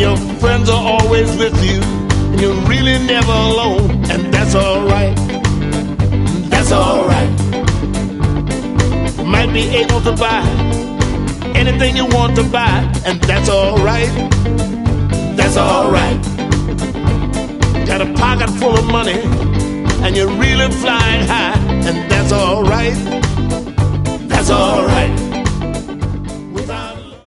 your friends are always with you, and you're really never alone, and that's alright. That's alright. You might be able to buy anything you want to buy, and that's alright. That's alright. Got a pocket full of money, and you're really flying high, and that's alright. That's alright.